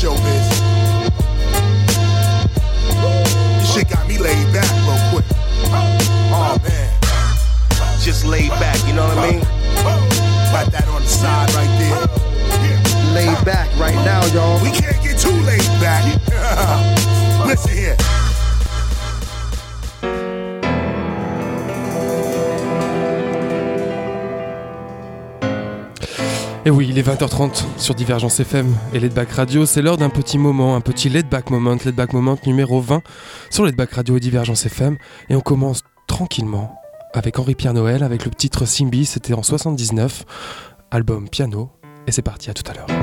showbiz. This shit got me laid back real quick. Oh man, just laid back, you know what I mean? Got that on the side right there. Laid back right now, y'all. We can't get too laid back. Listen here. Et oui, il est 20h30 sur Divergence FM et Laid Back Radio. C'est l'heure d'un petit moment, un petit Laid Back Moment numéro 20 sur Laid Back Radio et Divergence FM. Et on commence tranquillement avec Henri-Pierre Noël, avec le titre Simbi, c'était en 79, album piano. Et c'est parti, à tout à l'heure.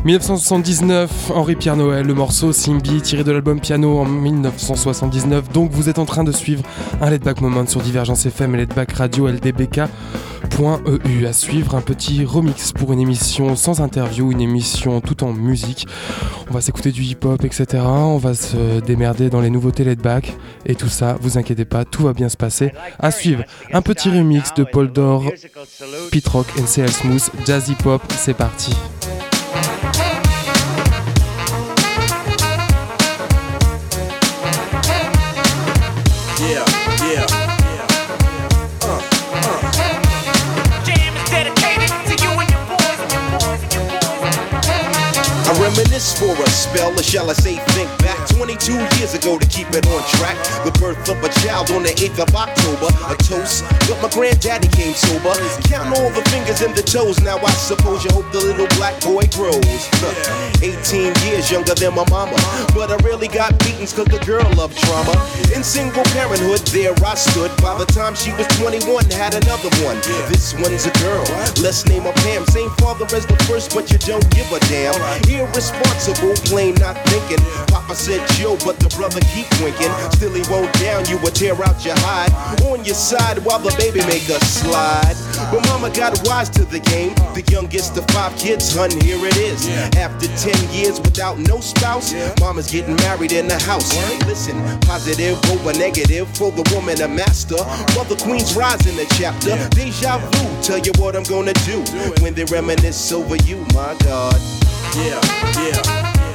1979, Henri Pierre Noël, le morceau Simbi tiré de l'album Piano en 1979. Donc vous êtes en train de suivre un Laid Back Moment sur Divergence FM et Laid Back Radio ldbk.eu. À suivre un petit remix pour une émission sans interview, une émission tout en musique. On va s'écouter du hip-hop, etc. On va se démerder dans les nouveautés Laid Back et tout ça, vous inquiétez pas, tout va bien se passer. À suivre un petit remix de Paul Dor, Pete Rock and CL Smooth, Jazzy Pop, c'est parti. Reminisce for a spell, or shall I say think back 22 years ago to keep it on track. The birth of a child on the 8th of October. A toast, but my granddaddy came sober. Count all the fingers and the toes. Now I suppose you hope the little black boy grows. 18 years younger than my mama, but I really got beatings cause the girl loved trauma. In single parenthood there I stood. By the time she was 21 had another one. This one's a girl, let's name her Pam. Same father as the first but you don't give a damn. Irresponsible, plain not thinking. Papa said Joe, but the brother keep winking. Still he won't down you or tear out your hide. On your side while the baby make a slide. But mama got wise to the game. The youngest of 5 kids, hun, here it is. After 10 years without no spouse, mama's getting married in the house. Listen, positive over negative for the woman a master. Mother Queen's rise in the chapter. Deja vu, tell you what I'm gonna do when they reminisce over you, my God. Yeah, yeah.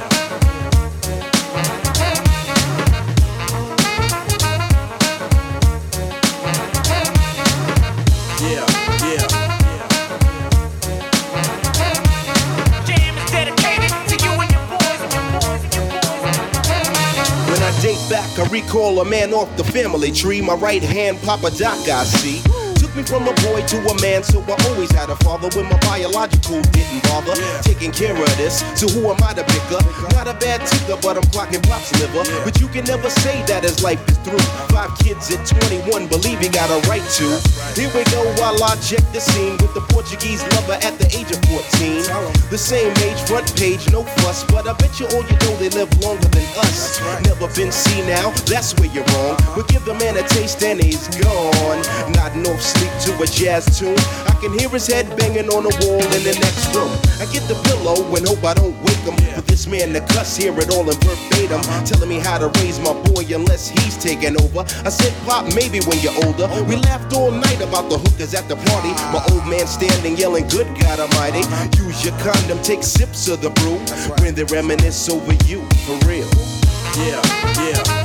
Date back, I recall a man off the family tree. My right hand, Papa Doc, I see. Took me from a boy to a man, so I always had a father when my biological didn't bother taking care of this. So who am I to pick up? Not a bad ticker, but I'm clocking Pop's liver. But you can never say that his life is through. 5 kids at 21, believe he got a right to. Here we go while I check the scene with the Portuguese lover at the age of 14. The same age, front page, no fuss, but I bet you all you know they live longer than us. Never been seen now, that's where you're wrong. But give the man a taste and he's gone. Nodding off sleep to a jazz tune. I can hear his head banging on the wall in the next room. I get the pillow and hope I don't wake him. For this man to cuss, hear it all in verbatim, telling me how to raise my boy unless he's taking over. I said, Pop, maybe when you're older. We laughed all night about the hookers at the party. My old man standing yelling, good God Almighty. Use your condom, take sips of the brew when they reminisce over you, for real. Yeah, yeah.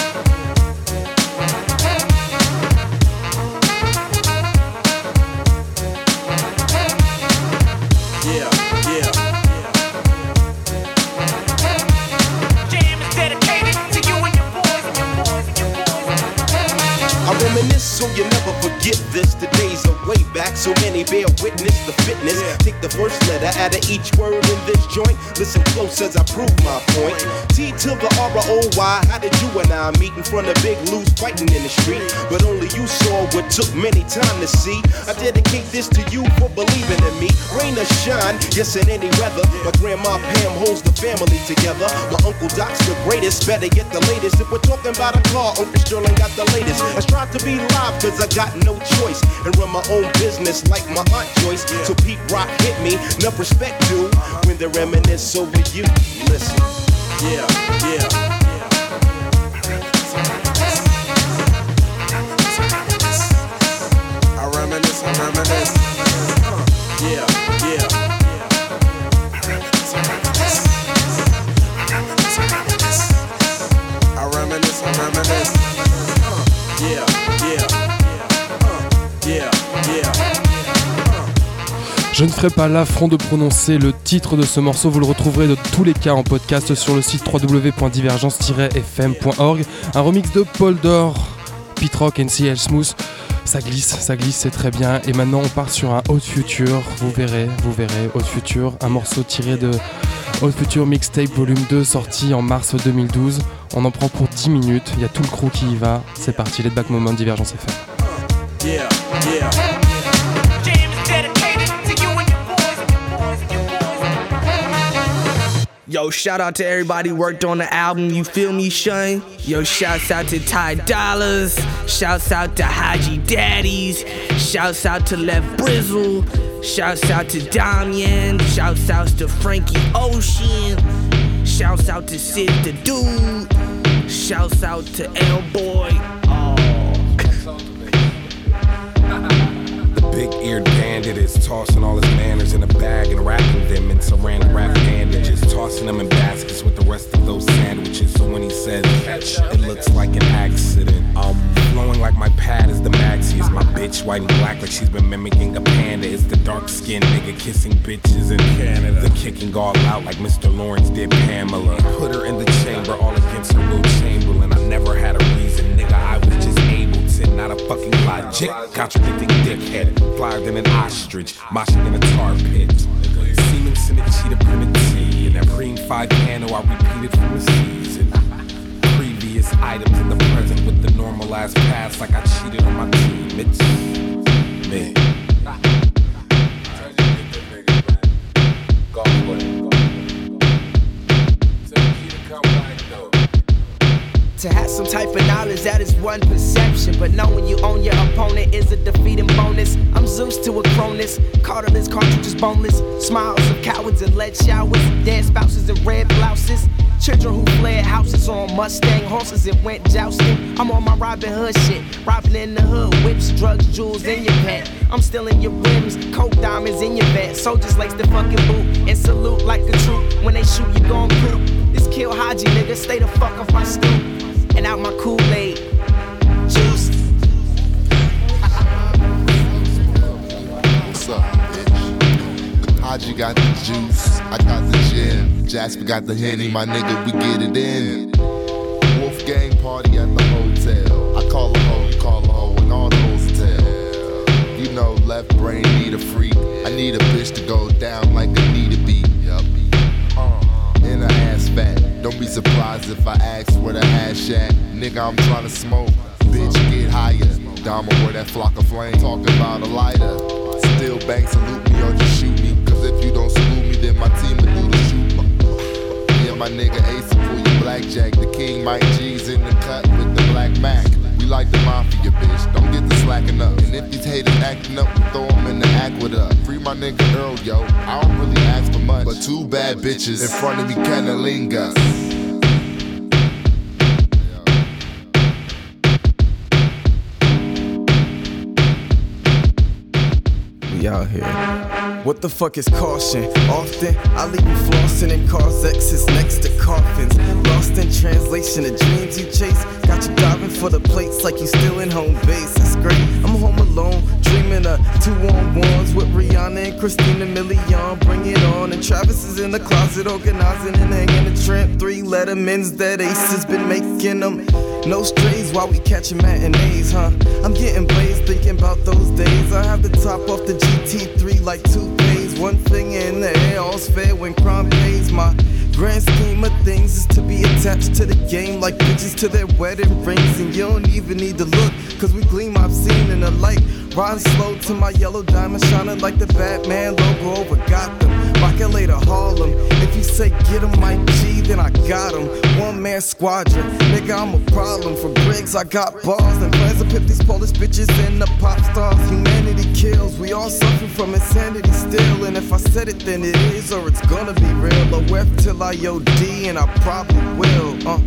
So you never forget this, the days are way back. So many bear witness the fitness. Take the first letter out of each word in this joint. Listen close as I prove my point. T to the R-O-Y. How did you and I meet in front of Big Lou's fighting in the street? But only you saw what took many time to see. I dedicate this to you for believing in me. Rain or shine, yes in any weather. My grandma Pam holds the family together. My Uncle Doc's the greatest, better get the latest. If we're talking about a car, Uncle Sterling got the latest. I strive to be live cause I got no choice and run my own business like my Aunt Joyce. So Pete Rock hit me, enough respect due when they reminisce over you. Listen, yeah, yeah. I reminisce. Yeah, yeah. I reminisce. Yeah, yeah. Yeah, yeah. Je ne ferai pas l'affront de prononcer le titre de ce morceau, vous le retrouverez de tous les cas en podcast sur le site www.divergence-fm.org. Un remix de Paul Dor, Pete Rock and CL Smooth. Ça glisse, c'est très bien. Et maintenant on part sur un Haute Future, vous verrez, Haute Future, un morceau tiré de Haute Future Mixtape Volume 2 sorti en mars 2012. On en prend pour 10 minutes, il y a tout le crew qui y va. C'est parti, Laid Back Moment, Divergence FM. Yeah, yeah. Yo, shout out to everybody worked on the album, you feel me, Shane? Yo, shouts out to Ty Dollars, shouts out to Haji Daddies, shouts out to Lev Brizzle, shouts out to Damian, shouts out to Frankie Ocean, shouts out to Sid the Dude, shouts out to L-Boy. Big-eared bandit is tossing all his manners in a bag and wrapping them in saran wrap bandages, tossing them in baskets with the rest of those sandwiches. So when he says catch, it looks like an accident. Flowing like my pad is the maxi. Is my bitch white and black like she's been mimicking a panda. It's the dark-skinned nigga kissing bitches in Canada. The kicking all out like Mr. Lawrence did Pamela. Put her in the chamber all against her Will Chamberlain. I never had a reason, nigga. I was just able to, not a fucking logic. Contradicting dickhead. Flyer than an ostrich, moshing in a tar pit. Siemens in a cheetah print tea. In that Preem 5 piano, I repeated from the season. Previous items in the present with the normalized past, like I cheated on my team. It's me. To have some type of knowledge, that is one perception. But knowing you own your opponent is a defeating bonus. I'm Zeus to a Cronus, Cartilage cartridges boneless. Smiles of cowards and lead showers, dead spouses in red blouses. Children who fled houses on Mustang horses and went jousting. I'm on my Robin Hood shit, robbing in the hood, whips, drugs, jewels in your pet. I'm stealing your rims, coke diamonds in your vet. Soldiers lace the fucking boot and salute like the troop. When they shoot, you gon' poop. This kill Haji, nigga, stay the fuck off my stoop. And out my Kool-Aid juice. What's up, bitch? Haji got the juice, I got the gin. Jasper got the Henny, my nigga, we get it in. Wolfgang party at the hotel. I call a hoe, you call a hoe, and all the hoes tell. You know, left brain need a freak. I need a bitch to go down like a need a beat. In her ass fat. Don't be surprised if I ask where the hash at. Nigga, I'm tryna smoke. Bitch, get higher. Dama, where that flock of flame. Talking about a lighter. Still bang, salute me or just shoot me. Cause if you don't salute me, then my team will do the shoot. Yeah, my nigga Ace will pull your blackjack. The King Mike G's in the cut with the Black Mac. We like the mafia, bitch. Don't get the slacking up. And if these haters acting up, we throw them in the aqueduct. Free my nigga Earl, yo. I don't really ask for much, but two bad bitches in front of me canalinga. We out here. What the fuck is caution? Often I leave you flossing in cars X's next to coffins. Lost in translation of dreams you chase. Got you diving for the plates like you still in home base. That's great. I'm home alone, dreaming of 2-on-1s with Rihanna and Christina Milian. Bring it on. And Travis is in the closet organizing and hanging the tramp. 3 Lettermans that Ace has been making them. No strays while we catching matinees, huh? I'm getting blazed thinking about those days. I have the top off the GT3 like 2 days. One thing in the air, all's fair when crime pays. My grand scheme of things is to be attached to the game like bitches to their wedding rings. And you don't even need to look, cause we gleam obscene in the light. Riding slow to my yellow diamond, shining like the Batman logo over Gotham. Rocket later Harlem. If you say get him, Mike G, then I got him. One man squadron, nigga, I'm a problem. For Briggs, I got bars and plans to pip these Polish bitches and the pop stars. Humanity kills, we all suffer from insanity still. And if I said it, then it is, or it's gonna be real. OF till I OD, and I probably will.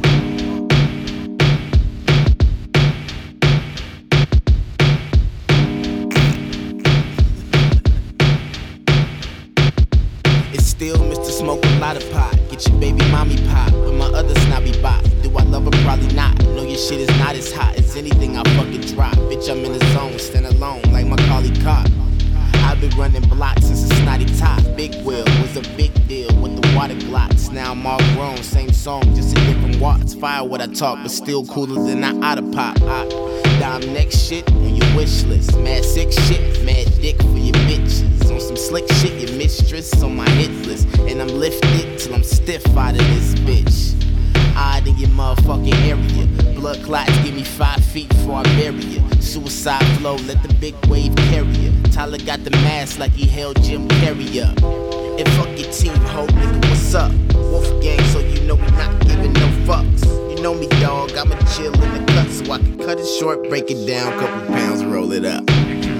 Still Mr. Smoke a lot of pot. Get your baby mommy pop with my other snobby bop. Do I love her? Probably not. Know your shit is not as hot as anything I fucking drop. Bitch, I'm in the zone, stand alone like my collie cop. I've been running blocks since a snotty top. Big Will was a big deal with the water glocks. Now I'm all grown, same song, just in different watts. Fire what I talk, but still cooler than I oughta pop. Dime next shit on your wish list. Mad sick shit, mad dick for your bitches. On some slick shit, your mistress on my hit list. And I'm lifted till I'm stiff out of this bitch. Odd in your motherfucking area. Blood clots give me 5 feet before I bury you. Suicide flow, let the big wave carry you. Tyler got the mask like he held Jim Carrey up. And fuck your team, ho, nigga, what's up? Wolfgang, so you know we not giving no fucks. You know me, dog, I'ma chill in the cut so I can cut it short, break it down, couple pounds, roll it up.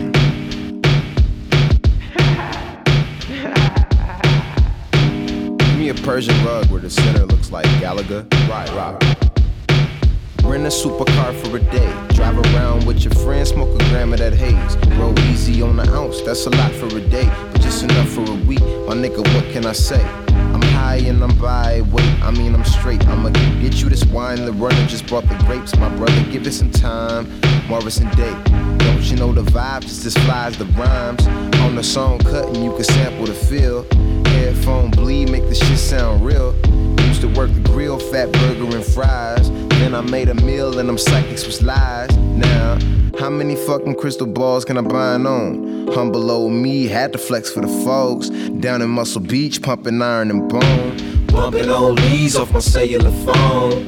Give me a Persian rug where the center looks like Gallagher. Right. Rent a supercar for a day. Drive around with your friends, smoke a gram of that haze. Roll easy on the ounce, that's a lot for a day, but just enough for a week. My nigga, what can I say? I'm high and I'm by, wait, I mean I'm straight. I'ma get you this wine, the runner just brought the grapes. My brother, give it some time, Morrison Day. Don't you know the vibes, it's as fly as the rhymes. On the song cutting, you can sample the feel. Headphone bleed, make the shit sound real. Used to work the grill, fat burger and fries. Then I made a meal and them psychics was lies. Now, how many fucking crystal balls can I bind on? Humble old me, had to flex for the folks. Down in Muscle Beach, pumping iron and bone. Bumping old Lees off my cellular phone.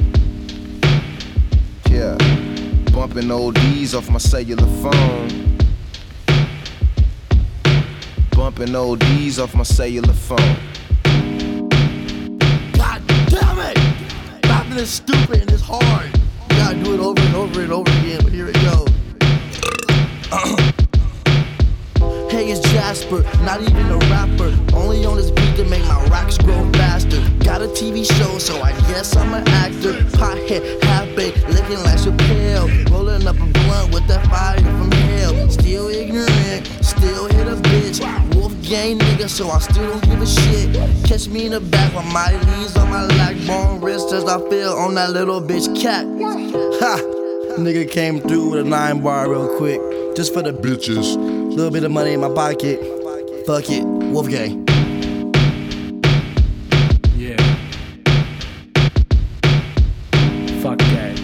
Yeah, bumping old D's off my cellular phone. Bumping old D's off my cellular phone. God damn it! Rapping is stupid and it's hard. You gotta do it over and over and over again, but here it goes. Hey, it's Jasper, not even a rapper. Only on this beat to make my racks grow faster. Got a TV show, so I guess I'm an actor. Pothead, half-baked, looking like Chappelle. Rolling up a blunt with that fire from hell. Still ignorant, still hit a bitch. Wolfgang nigga, so I still don't give a shit. Catch me in the back with my leaves on my lag bone wrist as I feel on that little bitch cat. Ha! Nigga came through with a 9-bar real quick. Just for the bitches. Little bit of money in my pocket. Fuck it, Wolfgang. Yeah. Fuck that.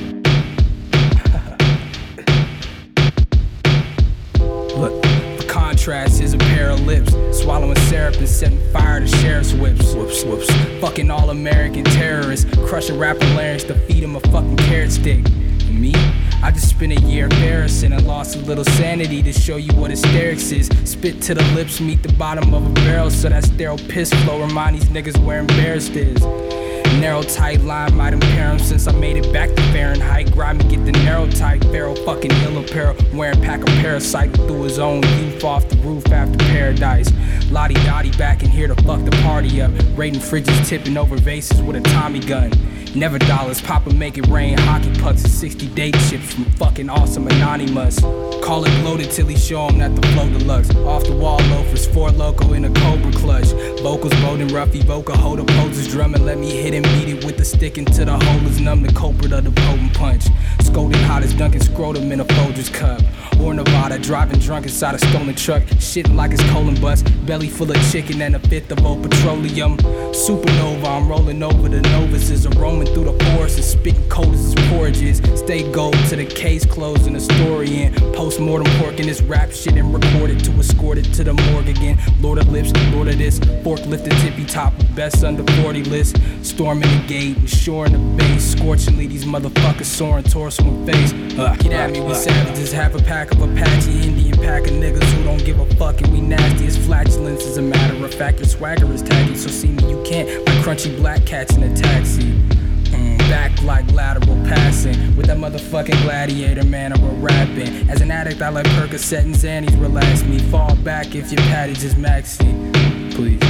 Look, for contrast, here's a pair of lips. Swallowing syrup and setting fire to sheriff's whips. Whoops, whoops. Fucking all-American terrorists. Crushing rapper larynx to feed him a fucking carrot stick. And me? I just spent a year embarrassing and lost a little sanity to show you what hysterics is. Spit to the lips, meet the bottom of a barrel, so that sterile piss flow remind these niggas where embarrassed is. Narrow tight line might impair him since I made it back to Fahrenheit. Grimy get the narrow tight, Pharaoh fucking ill apparel, wearing pack of parasite through his own youth off the roof after paradise. Lottie Dottie back in here to fuck the party up, raiding fridges, tipping over vases with a Tommy gun. Never dollars, Papa make it rain, hockey pucks and 60 date chips from fucking awesome anonymous. Call it bloated till he show him that the flow deluxe. Off the wall loafers, 4 Loco in a Cobra clutch. Vocals bold and rough, evoke a hold up poses drumming. Let me hit and beat it with the stick into the hole is numb the culprit of the potent punch. Scolding hot as Duncan scrotum in a Folgers cup. Or Nevada, driving drunk inside a stolen truck. Shitting like it's colon bust, belly full of chicken and a fifth of old petroleum. Supernova, I'm rolling over the Novas is a roaming through the forest and spitting cold as his porridges. Stay gold to the case closed and the story in. Post-mortem pork in this rap shit and record it to escort it to the morgue again. Lord of lips, Lord of this. Forklift the tippy top, best under 40 list. Storming the gate and shoring the base. Scorchingly, these motherfuckers soaring torso and face. Get at me, we savages. Half a pack of Apache Indian pack of niggas who don't give a fuck and we nasty as flatulence. As a matter of fact, your swagger is tacky, so see me you can't. Like crunchy black cats in a taxi. Back like lateral passing with that motherfucking gladiator manner of rapping. As an addict, I like Percocet and Xannies relax me. Fall back if your patty's is maxi, please.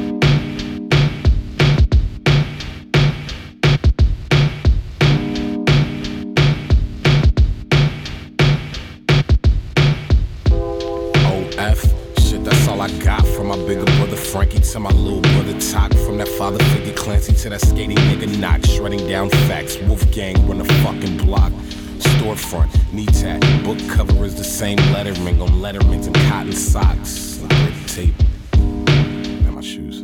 That's all I got from my bigger brother Frankie to my little brother Talk. From that father figure Clancy to that skating nigga Knock. Shredding down facts, Wolfgang run the fucking block. Storefront, knee tat, book cover is the same lettering on lettermans and cotton socks. And grit tape. And my shoes.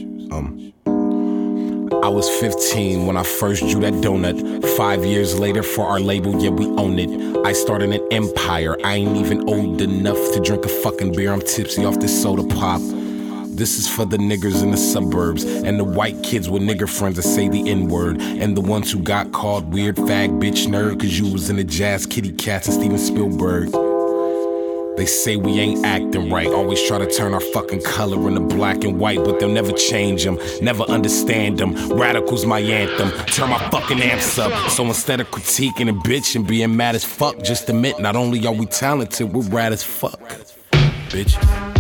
I was 15 when I first drew that donut. 5 years later for our label, yeah, we own it. I started an empire, I ain't even old enough to drink a fucking beer. I'm tipsy off this soda pop. This is for the niggers in the suburbs and the white kids with nigger friends that say the N-word, and the ones who got called weird fag bitch nerd cause you was in the jazz kitty cats and Steven Spielberg. They say we ain't acting right. Always try to turn our fucking color into black and white, but they'll never change them, never understand them. Radical's my anthem. Turn my fucking amps up. So instead of critiquing and bitching, being mad as fuck, just admit not only are we talented, we're rad as fuck. Bitch.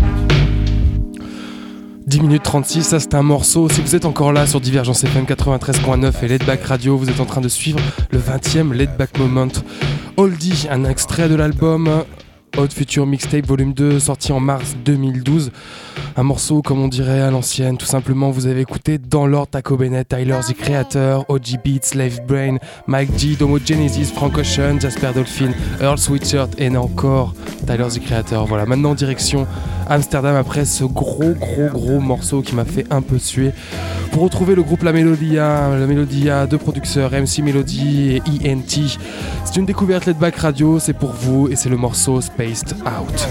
10 minutes 36, ça c'est un morceau. Si vous êtes encore là sur Divergence FM 93.9 et Laidback Radio, vous êtes en train de suivre le 20e Laidback Moment. Oldie, un extrait de l'album Hot Future Mixtape Volume 2, sorti en mars 2012. Un morceau, comme on dirait à l'ancienne, tout simplement, vous avez écouté dans l'ordre Taco Bennett, Tyler the Creator, OG Beats, Slave Brain, Mike G, Domo Genesis, Frank Ocean, Jasper Dolphin, Earl Sweatshirt et encore Tyler the Creator. Voilà, maintenant en direction Amsterdam après ce gros morceau qui m'a fait un peu suer. Pour retrouver le groupe La Melodia, deux producteurs, MC Melody et ENT. C'est une découverte Laidback Radio, c'est pour vous et c'est le morceau Spaced Out.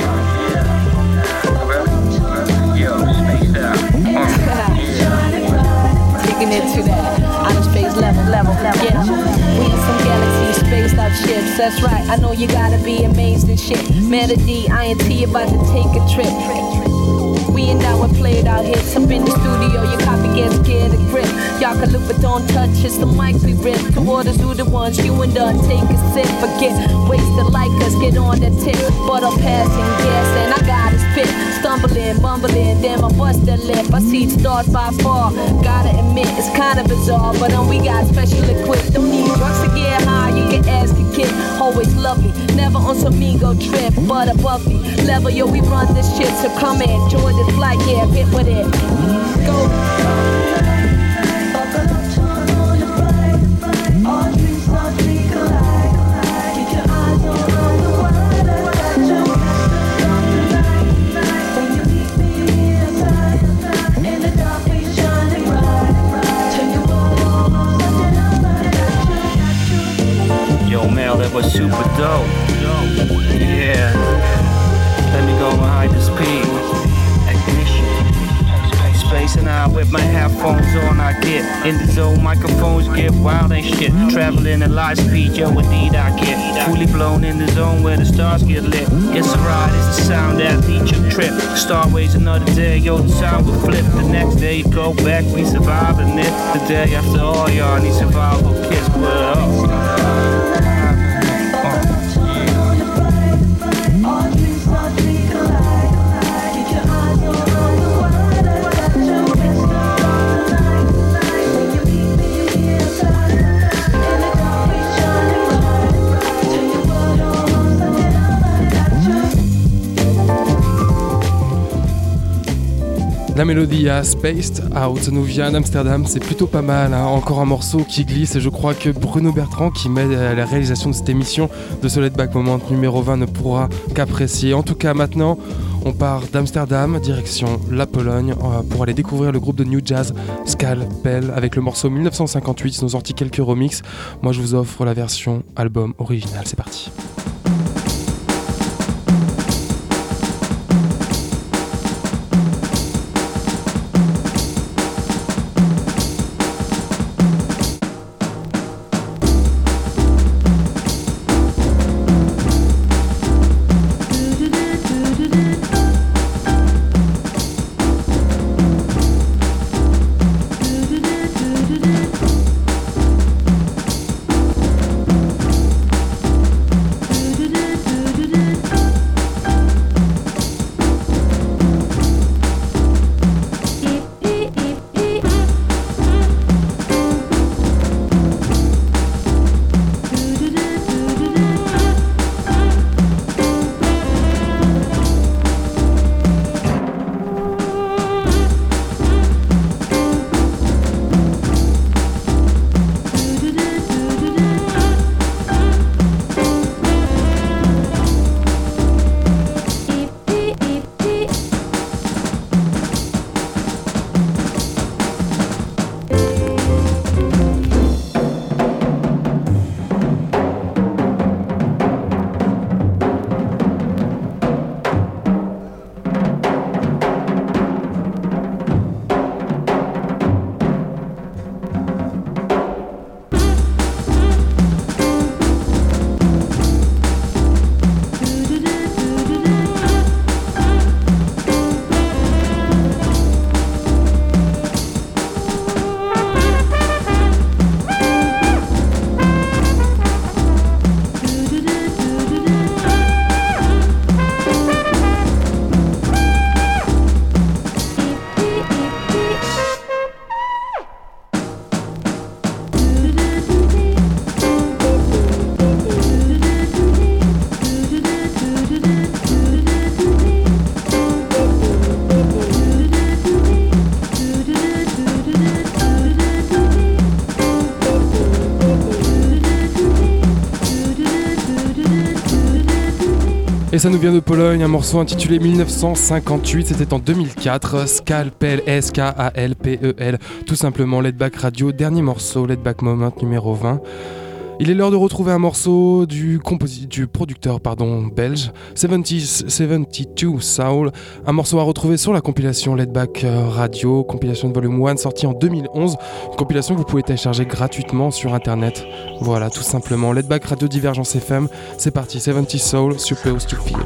Taking it to that outer space level, yeah. We in some galaxy spaced out ships, that's right. I know you gotta be amazed and shit. Melody, INT about to take a trip. We ain't down and played out hits. Up in the studio, your copy gets scared of grip. Y'all can look but don't touch, it's the mic we rip. The waters who the ones you and done take a sip. Forget, wasted like us, get on the tip. But I'm passing gas and I gotta spit. Stumbling, mumbling, then I bust a lip. I see stars by far, gotta admit, it's kinda bizarre. But we got special equipped. Don't need drugs to get high, you can ask a kid. Always lovely, never on some ego trip. But above the level, yo, we run this shit. So come in, join this flight, yeah, get with it. Go. Yo, Mel, that was super dope. Yeah. Let me go behind the speed. Spacing out with my headphones on, I get in the zone, microphones get wild and shit. Traveling at light speed, yo, indeed I get fully blown in the zone where the stars get lit. It's a ride, it's the sound that leads your trip. Starways another day, yo, the sound will flip. The next day you go back, we surviving it. The day after all, y'all need survival kits. La mélodie à Spaced Out, ça nous vient d'Amsterdam, c'est plutôt pas mal, hein. Encore un morceau qui glisse et je crois que Bruno Bertrand qui m'aide à la réalisation de cette émission de ce Laidback Moment numéro 20 ne pourra qu'apprécier. En tout cas maintenant, on part d'Amsterdam, direction la Pologne pour aller découvrir le groupe de New Jazz Scalpel avec le morceau 1958, ils ont sorti quelques remixes. Moi je vous offre la version album original, c'est parti. Et ça nous vient de Pologne, un morceau intitulé 1958, c'était en 2004, Skalpel, S-K-A-L-P-E-L, tout simplement Laid Back Radio, dernier morceau, Laid Back Moment numéro 20. Il est l'heure de retrouver un morceau du producteur belge, 72 Soul, un morceau à retrouver sur la compilation Laid Back Radio, compilation de volume 1 sortie en 2011, une compilation que vous pouvez télécharger gratuitement sur internet. Voilà, tout simplement, Laid Back Radio Divergence FM, c'est parti, 70 Soul, Supposed to Feel.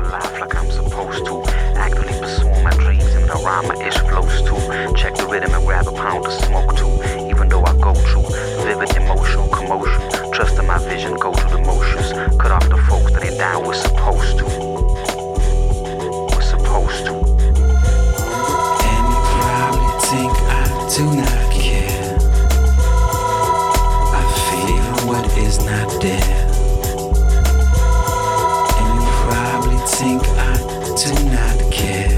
Check the rhythm and grab a pound of smoke too. Even though I go through vivid emotional commotion, trust in my vision, go through the motions. Cut off the folks that ain't down, we're supposed to. We're supposed to. And you probably think I do not care. I feel what is not there. And you probably think I do not care.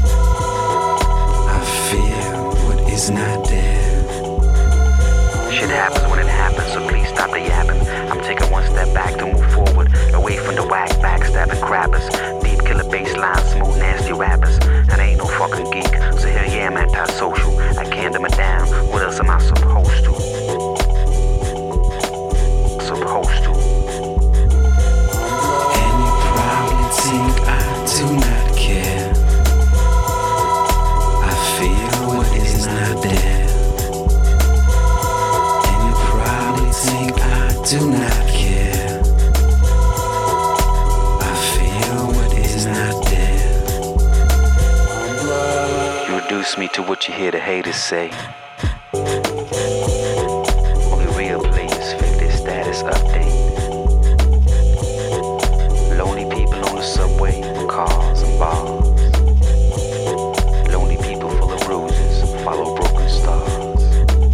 It's not there. Shit happens when it happens, so please stop the yapping. I'm taking one step back to move forward, away from the whack, backstabbing crappers. Deep killer bass lines, smooth nasty rappers. And I ain't no fucking geek, so here yeah, I'm antisocial. I can't dumb it down, what else am I supposed to? Supposed to. And you probably think I do not care. I feel what is not there. And you probably think I do not care. I feel what is not there. You reduce me to what you hear the haters say. Only real players fake their status update. Lonely people on the subway, cars and bars. Follow broken stars.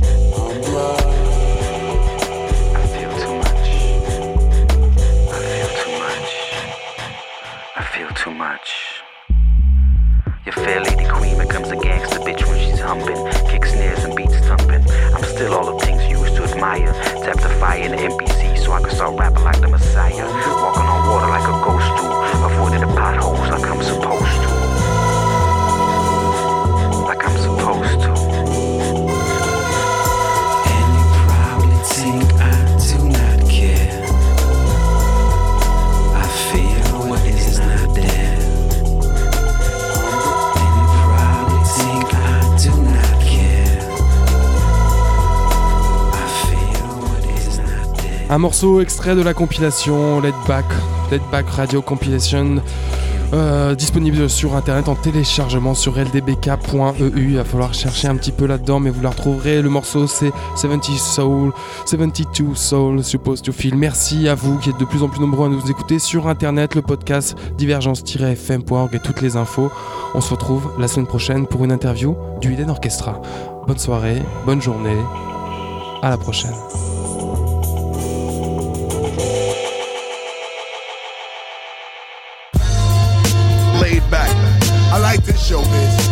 I feel too much. I feel too much. I feel too much. Your fair lady queen becomes a gangster bitch when she's humping. Kick snares and beats thumping. I'm still all the things you used to admire. Tap the fire in the NPC so I can start rapping like the Messiah. Walking on water like a ghost do. Avoiding the potholes like I'm supposed to. Supposed to. And you probably think I do not care. I feel what is not there. And you probably think I do not care. I feel what is not there. Un morceau extrait de la compilation Laid Back Radio Compilation. Disponible sur internet en téléchargement sur ldbk.eu. Il va falloir chercher un petit peu là-dedans, mais vous la retrouverez. Le morceau c'est 72 Soul, Supposed to Feel. Merci à vous qui êtes de plus en plus nombreux à nous écouter sur internet, le podcast divergence-fm.org et toutes les infos. On se retrouve la semaine prochaine pour une interview du Hidden Orchestra. Bonne soirée, bonne journée, à la prochaine. I like this showbiz.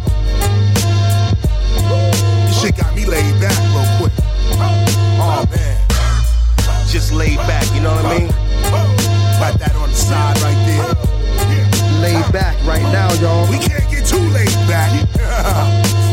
This shit got me laid back real quick. Oh man, just laid back, you know what I mean? Got that on the side right there. Laid back right now, y'all. We can't get too laid back.